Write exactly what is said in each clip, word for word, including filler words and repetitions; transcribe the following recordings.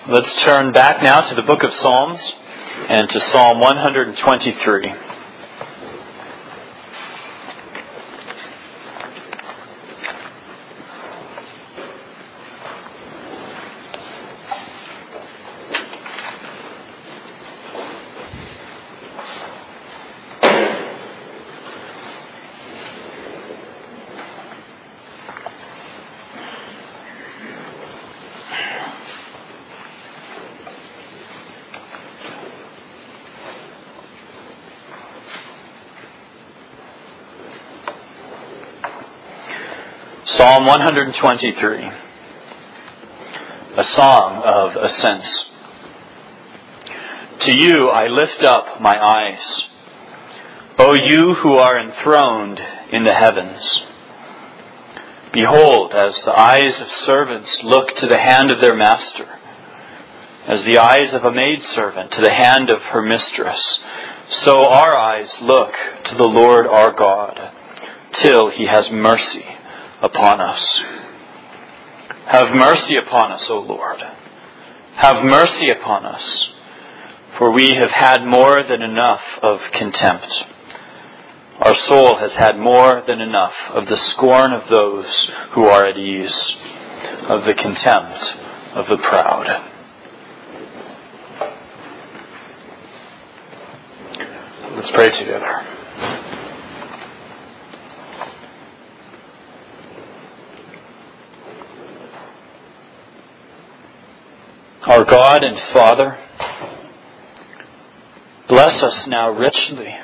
Let's turn back now to the book of Psalms and to Psalm one hundred twenty-three. Psalm one hundred twenty-three, a song of ascents. To you I lift up my eyes, O you who are enthroned in the heavens. Behold, as the eyes of servants look to the hand of their master, as the eyes of a maidservant to the hand of her mistress, so our eyes look to the Lord our God, till He has mercy upon us. Have mercy upon us, O Lord. Have mercy upon us, for we have had more than enough of contempt. Our soul has had more than enough of the scorn of those who are at ease, of the contempt of the proud. Let's pray together. Our God and Father, bless us now richly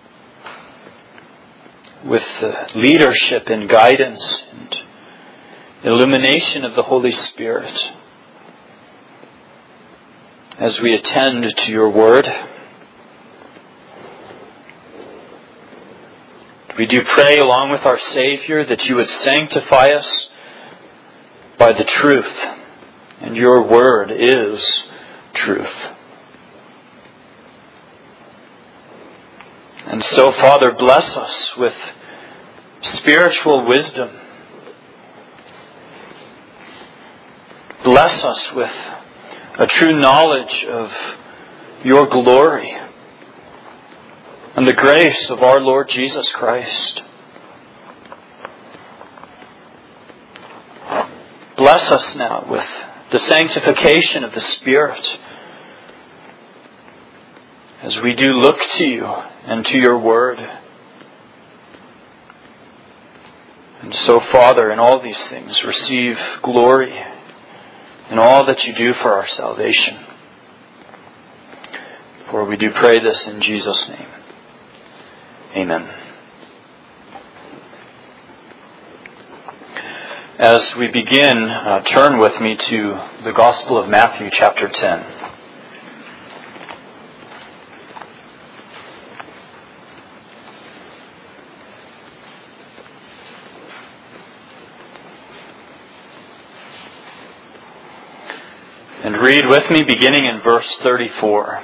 with the leadership and guidance and illumination of the Holy Spirit as we attend to your word. We do pray along with our Savior that you would sanctify us by the truth. And your word is truth. And so, Father, bless us with spiritual wisdom. Bless us with a true knowledge of your glory and the grace of our Lord Jesus Christ. Bless us now with the sanctification of the Spirit as we do look to you and to your word. And so, Father, in all these things, receive glory in all that you do for our salvation. For we do pray this in Jesus' name. Amen. As we begin, uh, turn with me to the Gospel of Matthew, chapter ten. And read with me beginning in verse thirty-four.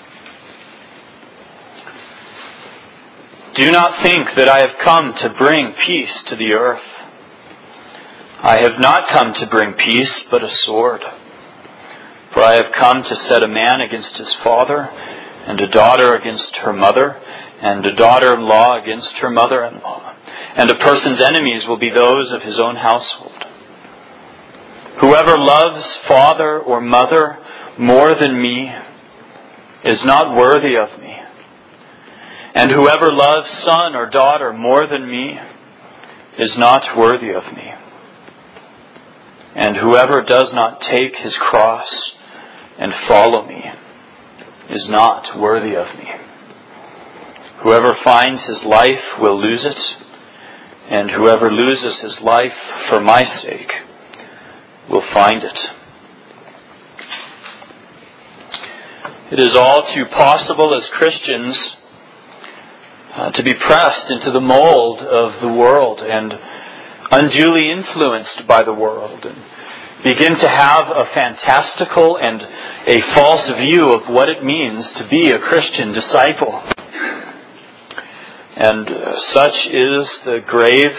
Do not think that I have come to bring peace to the earth. I have not come to bring peace, but a sword. For I have come to set a man against his father, and a daughter against her mother, and a daughter-in-law against her mother-in-law. And a person's enemies will be those of his own household. Whoever loves father or mother more than me is not worthy of me. And whoever loves son or daughter more than me is not worthy of me. And whoever does not take his cross and follow me is not worthy of me. Whoever finds his life will lose it, and whoever loses his life for my sake will find it. It is all too possible as Christians uh, to be pressed into the mold of the world and unduly influenced by the world, and begin to have a fantastical and a false view of what it means to be a Christian disciple. And uh, such is the grave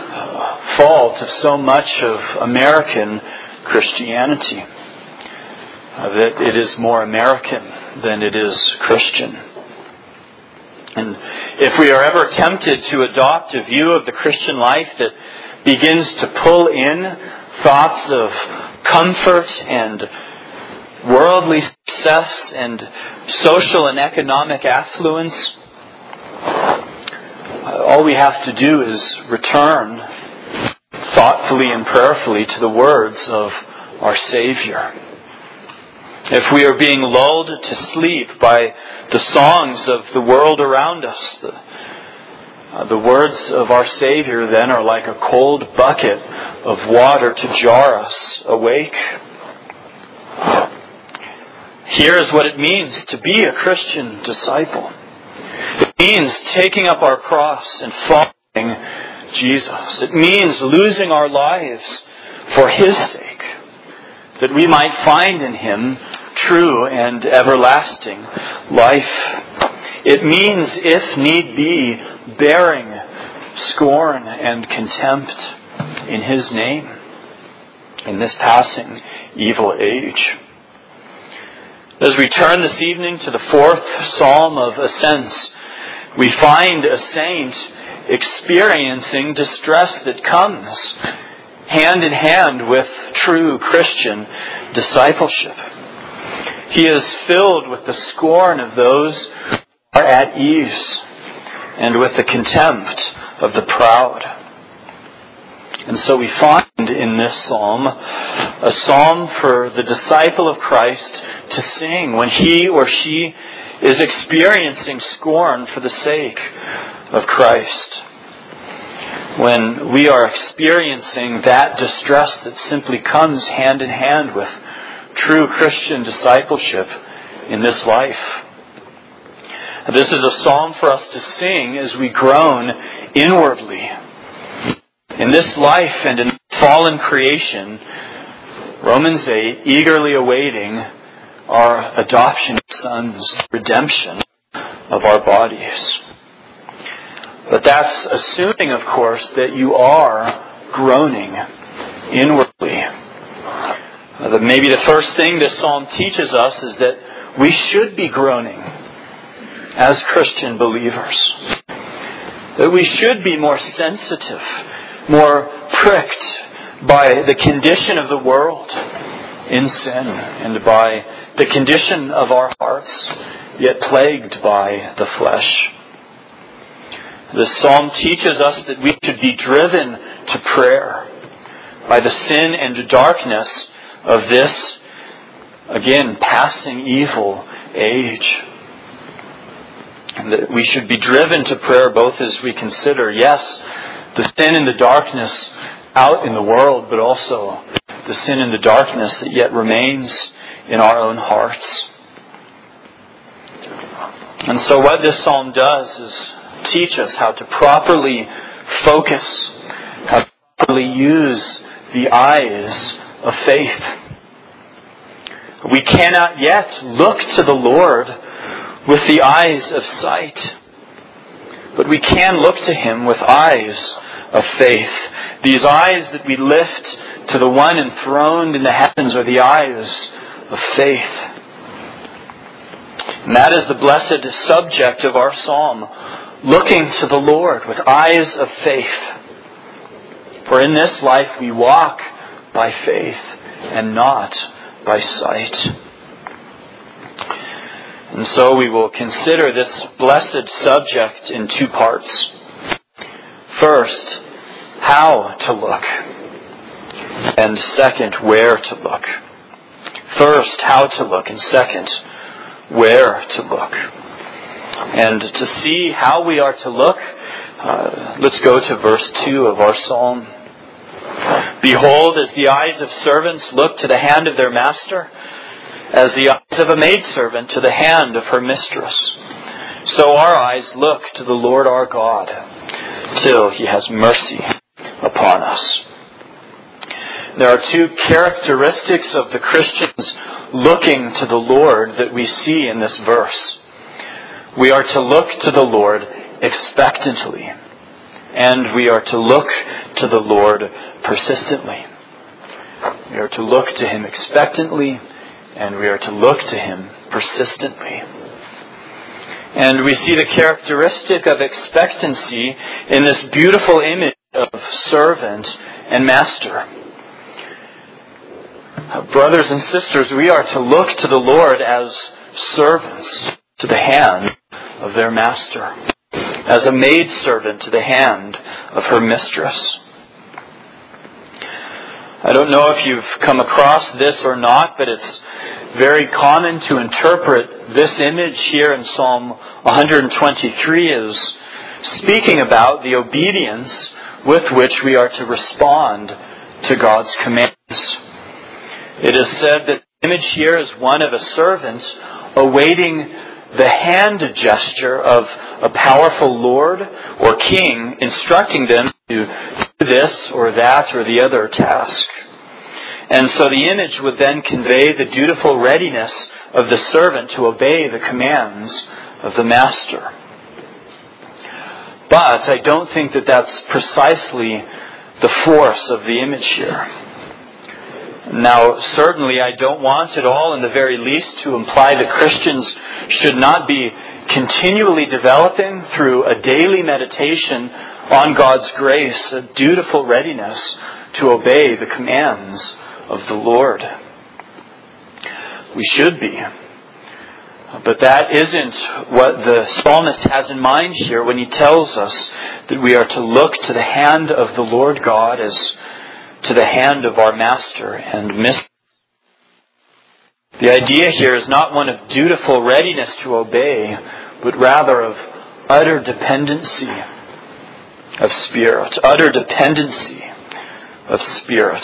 uh, fault of so much of American Christianity. uh, that it is more American than it is Christian. And if we are ever tempted to adopt a view of the Christian life that begins to pull in thoughts of comfort and worldly success and social and economic affluence, all we have to do is return thoughtfully and prayerfully to the words of our Savior. If we are being lulled to sleep by the songs of the world around us, the, uh, the words of our Savior then are like a cold bucket of water to jar us awake. Here's what it means to be a Christian disciple. It means taking up our cross and following Jesus. It means losing our lives for His sake, that we might find in Him true and everlasting life. It means, if need be, bearing scorn and contempt in His name in this passing evil age. As we turn this evening to the fourth Psalm of Ascents, we find a saint experiencing distress that comes hand in hand with true Christian discipleship. He is filled with the scorn of those who are at ease and with the contempt of the proud. And so we find in this psalm a psalm for the disciple of Christ to sing when he or she is experiencing scorn for the sake of Christ. When we are experiencing that distress that simply comes hand in hand with true Christian discipleship in this life. This is a psalm for us to sing as we groan inwardly. In this life and in fallen creation, Romans eight, eagerly awaiting our adoption of sons, redemption of our bodies. But that's assuming, of course, that you are groaning inwardly. Uh, the, maybe the first thing this psalm teaches us is that we should be groaning as Christian believers. That we should be more sensitive, more pricked by the condition of the world in sin and by the condition of our hearts, yet plagued by the flesh. This psalm teaches us that we should be driven to prayer by the sin and darkness of this, again, passing evil age. And that we should be driven to prayer both as we consider, yes, the sin and the darkness out in the world, but also the sin and the darkness that yet remains in our own hearts. And so what this psalm does is teach us how to properly focus, how to properly use the eyes of faith. We cannot yet look to the Lord with the eyes of sight, but we can look to Him with eyes of faith. These eyes that we lift to the one enthroned in the heavens are the eyes of faith. And that is the blessed subject of our psalm, looking to the Lord with eyes of faith. For in this life we walk by faith and not by sight. And so we will consider this blessed subject in two parts. First, how to look. And second, where to look. First, how to look. And second, where to look. And to see how we are to look, uh, let's go to verse two of our psalm. Behold, as the eyes of servants look to the hand of their master, as the eyes of a maidservant to the hand of her mistress, so our eyes look to the Lord our God, till He has mercy upon us. There are two characteristics of the Christians looking to the Lord that we see in this verse. We are to look to the Lord expectantly, and we are to look to the Lord persistently. We are to look to Him expectantly, and we are to look to Him persistently. And we see the characteristic of expectancy in this beautiful image of servant and master. Brothers and sisters, we are to look to the Lord as servants to the hand of their master, as a maidservant to the hand of her mistress. I don't know if you've come across this or not, but it's very common to interpret this image here in Psalm one twenty-three as speaking about the obedience with which we are to respond to God's commands. It is said that the image here is one of a servant awaiting the hand gesture of a powerful lord or king instructing them to do this or that or the other task. And so the image would then convey the dutiful readiness of the servant to obey the commands of the master. But I don't think that that's precisely the force of the image here. Now, certainly I don't want at all, in the very least, to imply that Christians should not be continually developing through a daily meditation on God's grace a dutiful readiness to obey the commands of the Lord. We should be. But that isn't what the psalmist has in mind here when he tells us that we are to look to the hand of the Lord God as to the hand of our master and mistress. The idea here is not one of dutiful readiness to obey, but rather of utter dependency of spirit, utter dependency of spirit.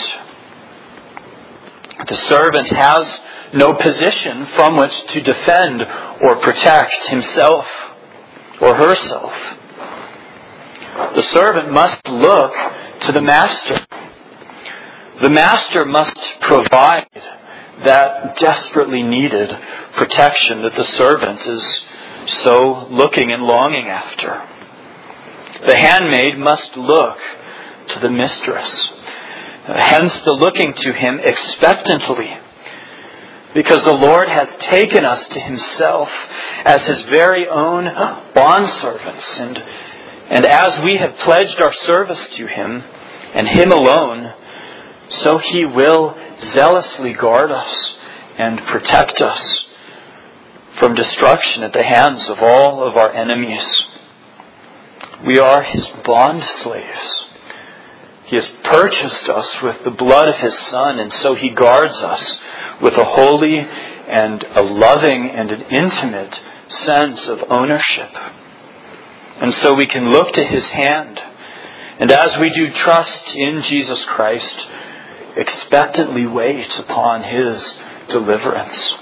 The servant has no position from which to defend or protect himself or herself. The servant must look to the master. The master must provide that desperately needed protection that the servant is so looking and longing after. The handmaid must look to the mistress. Hence the looking to Him expectantly. Because the Lord has taken us to Himself as His very own bondservants. And, and as we have pledged our service to Him and Him alone, so He will zealously guard us and protect us from destruction at the hands of all of our enemies. We are His bond slaves. He has purchased us with the blood of His Son, and so He guards us with a holy and a loving and an intimate sense of ownership. And so we can look to His hand, and as we do trust in Jesus Christ, expectantly wait upon His deliverance.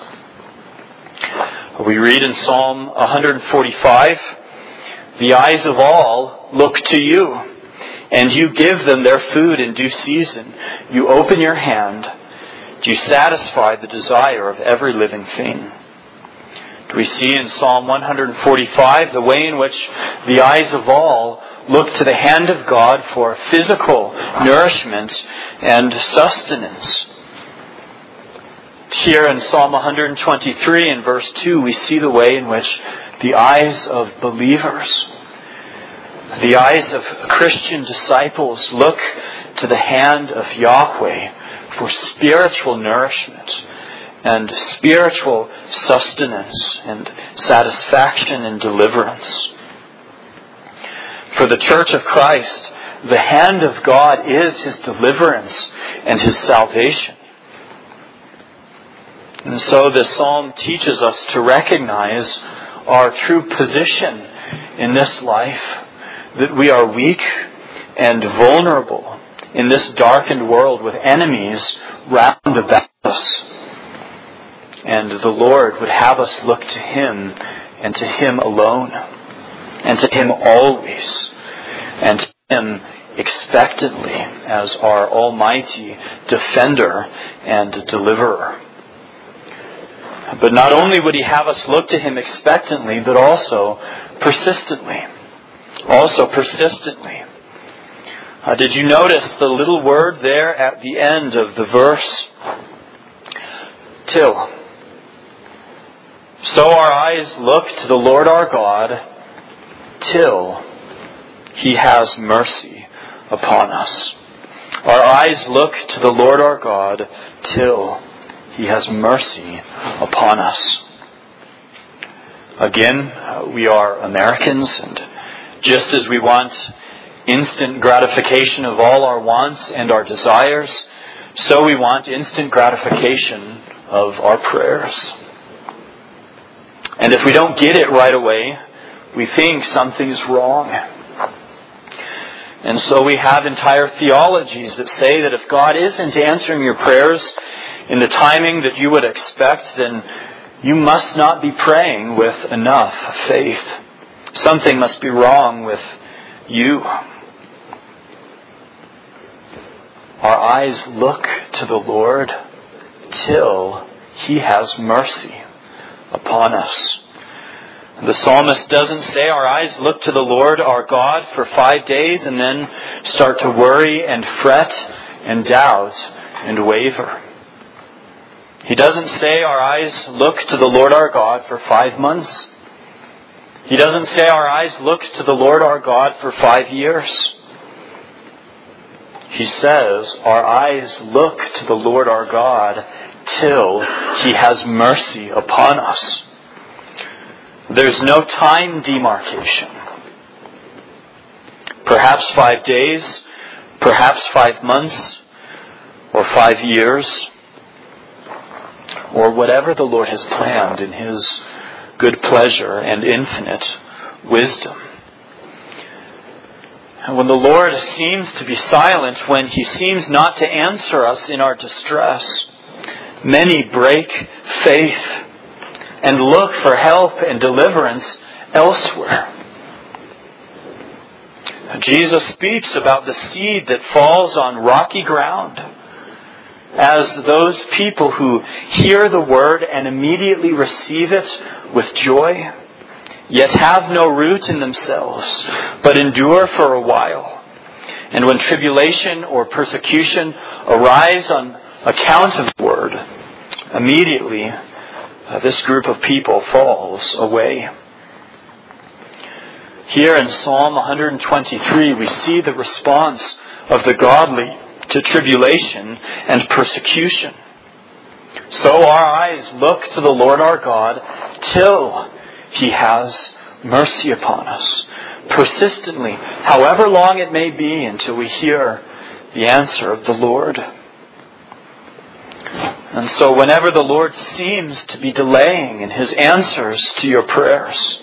We read in Psalm one forty-five, "The eyes of all look to you, and you give them their food in due season. You open your hand, you satisfy the desire of every living thing." We see in Psalm one forty-five the way in which the eyes of all look to the hand of God for physical nourishment and sustenance. Here in Psalm one twenty-three in verse two, we see the way in which the eyes of believers, the eyes of Christian disciples, look to the hand of Yahweh for spiritual nourishment and spiritual sustenance and satisfaction and deliverance. For the Church of Christ, the hand of God is His deliverance and His salvation. And so this psalm teaches us to recognize our true position in this life, that we are weak and vulnerable in this darkened world with enemies round about us. And the Lord would have us look to Him and to Him alone, and to Him always, and to Him expectantly as our almighty defender and deliverer. But not only would He have us look to Him expectantly, but also persistently. Also persistently. Uh, did you notice the little word there at the end of the verse? Till. So our eyes look to the Lord our God till He has mercy upon us. Our eyes look to the Lord our God till He has mercy upon us. Again, we are Americans, and just as we want instant gratification of all our wants and our desires, so we want instant gratification of our prayers. And if we don't get it right away, we think something's wrong. And so we have entire theologies that say that if God isn't answering your prayers in the timing that you would expect, then you must not be praying with enough faith. Something must be wrong with you. Our eyes look to the Lord till He has mercy upon us. The psalmist doesn't say our eyes look to the Lord our God for five days and then start to worry and fret and doubt and waver. He doesn't say our eyes look to the Lord our God for five months. He doesn't say our eyes look to the Lord our God for five years. He says our eyes look to the Lord our God till He has mercy upon us. There's no time demarcation. Perhaps five days, perhaps five months, or five years, or whatever the Lord has planned in His good pleasure and infinite wisdom. And when the Lord seems to be silent, when He seems not to answer us in our distress, many break faith and look for help and deliverance elsewhere. Jesus speaks about the seed that falls on rocky ground as those people who hear the word and immediately receive it with joy, yet have no root in themselves, but endure for a while. And when tribulation or persecution arise on account of the word, immediately uh, this group of people falls away. Here in Psalm one twenty-three, we see the response of the godly to tribulation and persecution. So our eyes look to the Lord our God till He has mercy upon us, persistently, however long it may be, until we hear the answer of the Lord. And so whenever the Lord seems to be delaying in His answers to your prayers,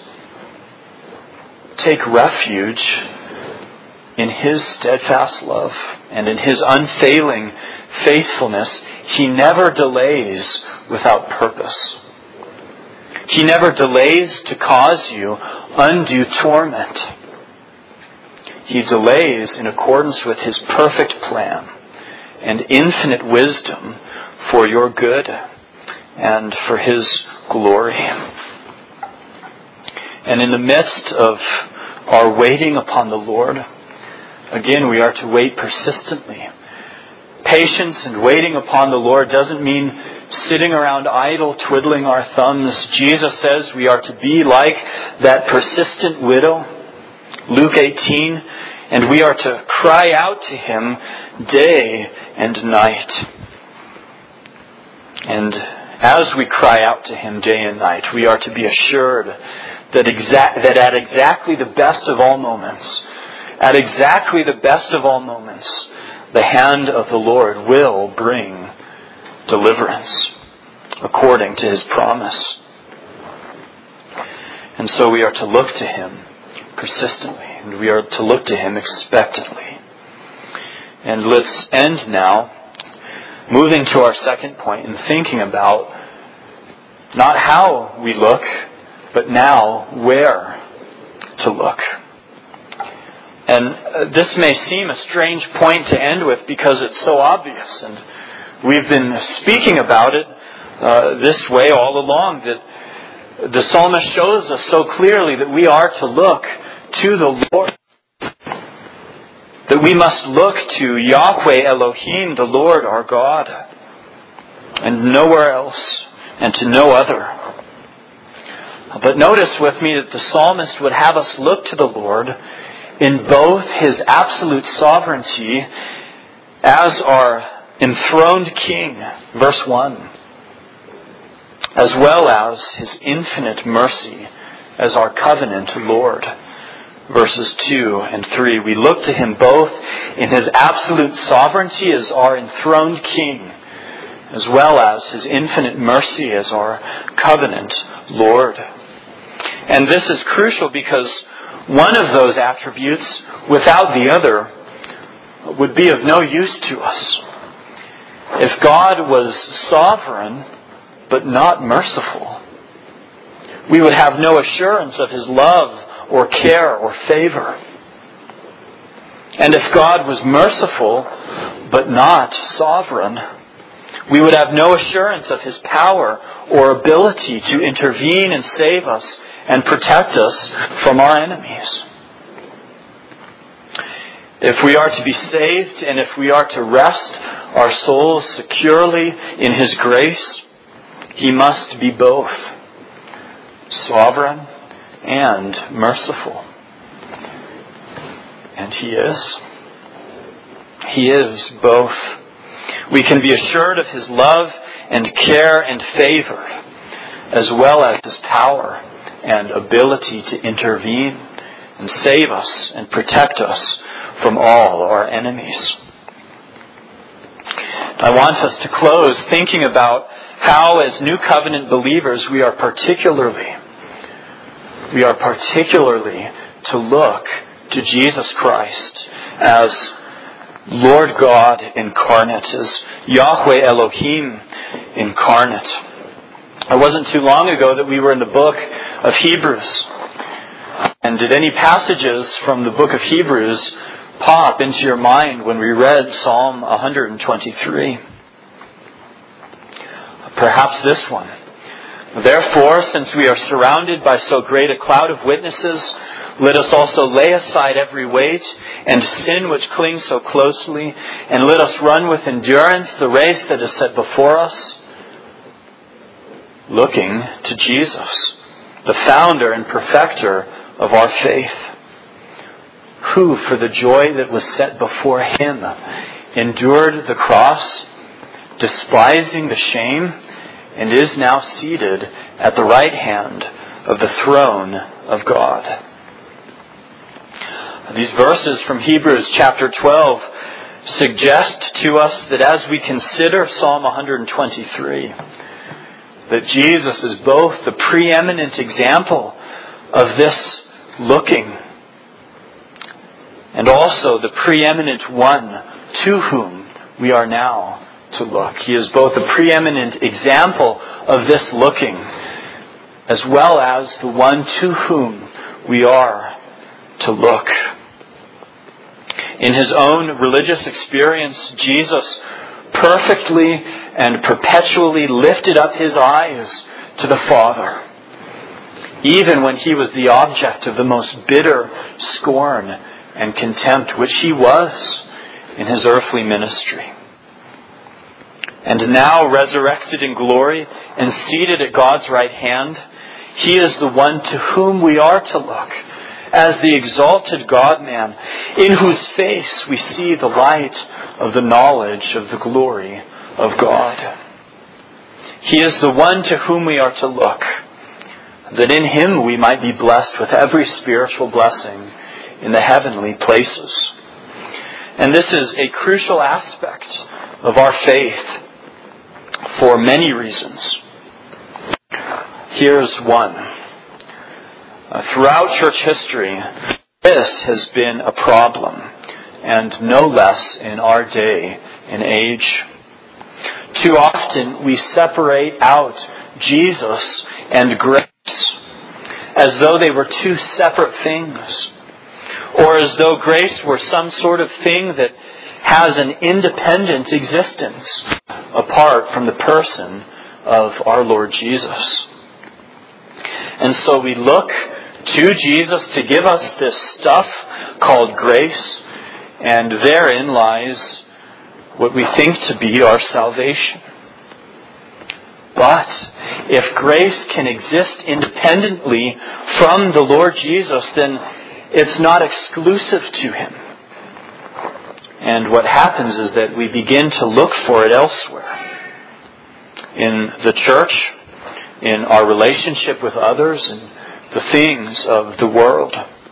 take refuge in His steadfast love and in His unfailing faithfulness. He never delays without purpose. He never delays to cause you undue torment. He delays in accordance with His perfect plan and infinite wisdom for your good and for His glory. And in the midst of our waiting upon the Lord, again, we are to wait persistently. Patience and waiting upon the Lord doesn't mean sitting around idle, twiddling our thumbs. Jesus says we are to be like that persistent widow, Luke eighteen, and we are to cry out to Him day and night. And as we cry out to Him day and night, we are to be assured that, exact, that at exactly the best of all moments, at exactly the best of all moments, the hand of the Lord will bring deliverance according to His promise. And so we are to look to Him persistently, and we are to look to Him expectantly. And let's end now, moving to our second point and thinking about not how we look, but now where to look. And this may seem a strange point to end with because it's so obvious, and we've been speaking about it uh, this way all along, that the psalmist shows us so clearly that we are to look to the Lord, that we must look to Yahweh Elohim, the Lord our God, and nowhere else, and to no other. But notice with me that the psalmist would have us look to the Lord in both His absolute sovereignty as our enthroned King, verse one, as well as His infinite mercy as our covenant Lord, verses two and three. We look to Him both in His absolute sovereignty as our enthroned King, as well as His infinite mercy as our covenant Lord. And this is crucial because one of those attributes without the other would be of no use to us. If God was sovereign but not merciful, we would have no assurance of His love or care or favor. And if God was merciful but not sovereign, we would have no assurance of His power or ability to intervene and save us and protect us from our enemies. If we are to be saved and if we are to rest our souls securely in His grace, He must be both sovereign and merciful. And He is. He is both. We can be assured of His love and care and favor, as well as His power and ability to intervene and save us and protect us from all our enemies. I want us to close thinking about how, as New Covenant believers, we are particularly, we are particularly to look to Jesus Christ as Lord God incarnate, as Yahweh Elohim incarnate. It wasn't too long ago that we were in the book of Hebrews. And did any passages from the book of Hebrews pop into your mind when we read Psalm one twenty-three? Perhaps this one. Therefore, since we are surrounded by so great a cloud of witnesses, let us also lay aside every weight and sin which clings so closely, and let us run with endurance the race that is set before us, looking to Jesus, the founder and perfecter of our faith, who, for the joy that was set before Him, endured the cross, despising the shame, and is now seated at the right hand of the throne of God. These verses from Hebrews chapter twelve suggest to us that as we consider Psalm one twenty-three, that Jesus is both the preeminent example of this looking and also the preeminent one to whom we are now to look. He is both the preeminent example of this looking as well as the one to whom we are to look. In His own religious experience, Jesus perfectly and perpetually lifted up His eyes to the Father, even when He was the object of the most bitter scorn and contempt, which He was in His earthly ministry. And now, resurrected in glory and seated at God's right hand, He is the one to whom we are to look as the exalted God-man, in whose face we see the light of the knowledge of the glory of God. He is the one to whom we are to look, that in Him we might be blessed with every spiritual blessing in the heavenly places. And this is a crucial aspect of our faith for many reasons. Here's one. Uh, throughout church history, this has been a problem, and no less in our day and age. Too often we separate out Jesus and grace as though they were two separate things, or as though grace were some sort of thing that has an independent existence apart from the person of our Lord Jesus. And so we look to Jesus to give us this stuff called grace, and therein lies what we think to be our salvation. But if grace can exist independently from the Lord Jesus, then it's not exclusive to Him. And what happens is that we begin to look for it elsewhere. In the church, in our relationship with others, and the things of the world.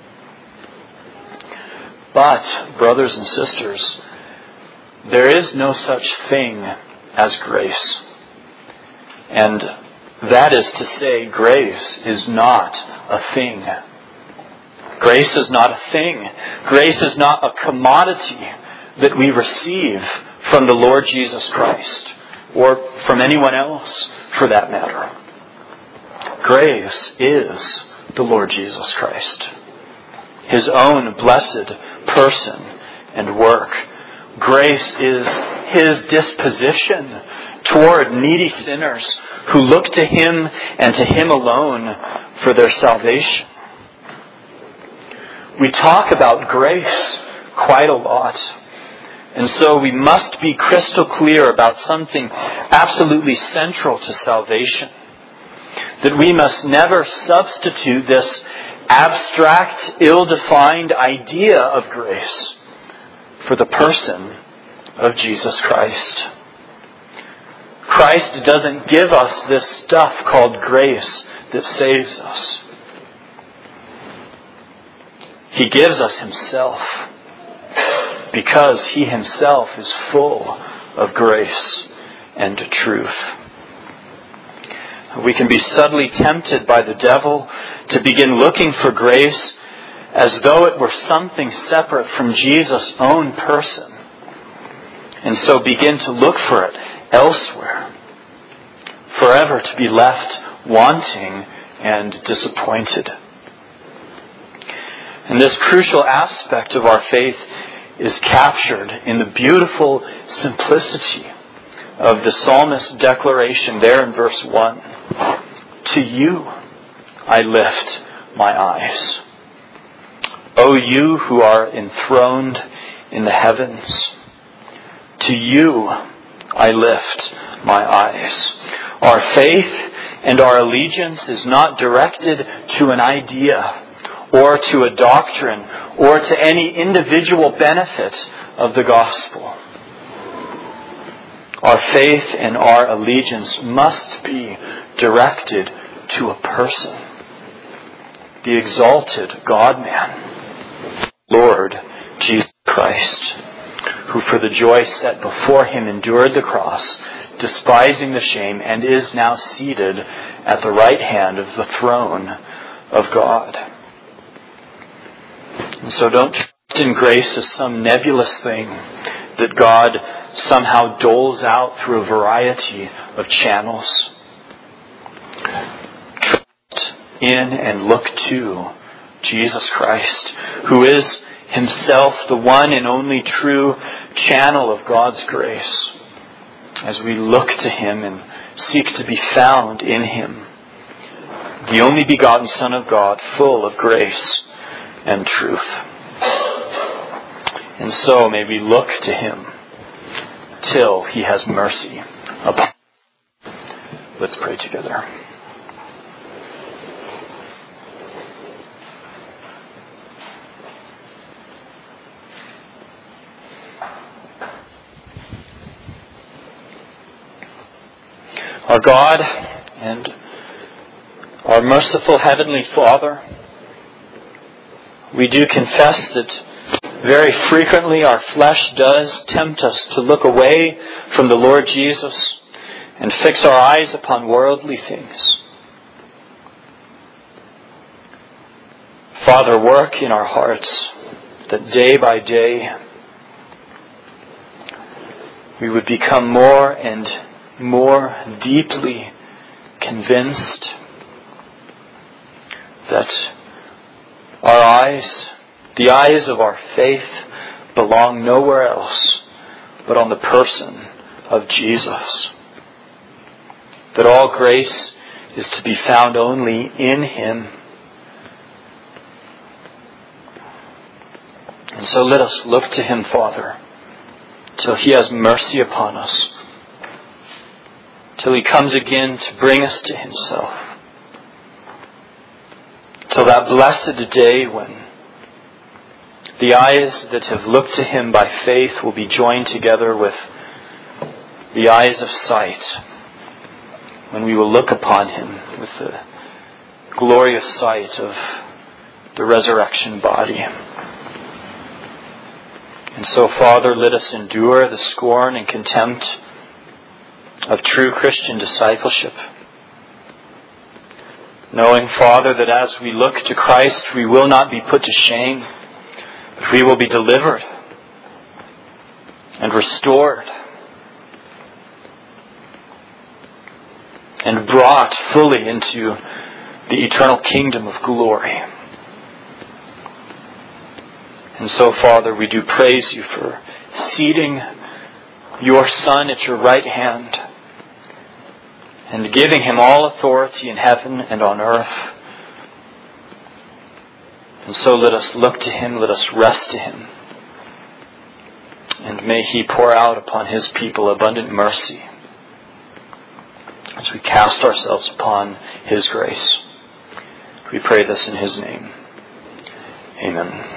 But, brothers and sisters, there is no such thing as grace. And that is to say, grace is not a thing. Grace is not a thing. Grace is not a commodity that we receive from the Lord Jesus Christ, or from anyone else for that matter. Grace is the Lord Jesus Christ. His own blessed person and work. Grace is His disposition toward needy sinners who look to Him and to Him alone for their salvation. We talk about grace quite a lot. And so we must be crystal clear about something absolutely central to salvation. That we must never substitute this abstract, ill-defined idea of grace for the person of Jesus Christ. Christ doesn't give us this stuff called grace that saves us. He gives us Himself, because He Himself is full of grace and truth. We can be subtly tempted by the devil to begin looking for grace as though it were something separate from Jesus' own person, and so begin to look for it elsewhere, forever to be left wanting and disappointed. And this crucial aspect of our faith is captured in the beautiful simplicity of the psalmist's declaration there in verse one. To You I lift my eyes. O You who are enthroned in the heavens, to You I lift my eyes. Our faith and our allegiance is not directed to an idea or to a doctrine or to any individual benefit of the gospel. Our faith and our allegiance must be directed to a person, the exalted God-man, Lord Jesus Christ, who for the joy set before Him endured the cross, despising the shame, and is now seated at the right hand of the throne of God. And so don't trust in grace as some nebulous thing that God somehow doles out through a variety of channels. Trust in and look to Jesus Christ, who is Himself the one and only true channel of God's grace, as we look to Him and seek to be found in Him, the only begotten Son of God, full of grace and truth. And so may we look to Him till He has mercy upon us. Let's pray together. Our God and our merciful Heavenly Father, we do confess that very frequently our flesh does tempt us to look away from the Lord Jesus and fix our eyes upon worldly things. Father, work in our hearts that day by day we would become more and more deeply convinced that our eyes, the eyes of our faith, belong nowhere else but on the person of Jesus. That all grace is to be found only in Him. And so let us look to Him, Father, till He has mercy upon us. till He comes again to bring us to Himself. Till that blessed day when the eyes that have looked to Him by faith will be joined together with the eyes of sight, when we will look upon Him with the glorious sight of the resurrection body. And so, Father, let us endure the scorn and contempt of true Christian discipleship, knowing, Father, that as we look to Christ, we will not be put to shame, but we will be delivered and restored and brought fully into the eternal kingdom of glory. And so, Father, we do praise You for seating Your Son at Your right hand and giving Him all authority in heaven and on earth. And so let us look to Him, let us rest to Him. And may He pour out upon His people abundant mercy as we cast ourselves upon His grace. We pray this in His name. Amen.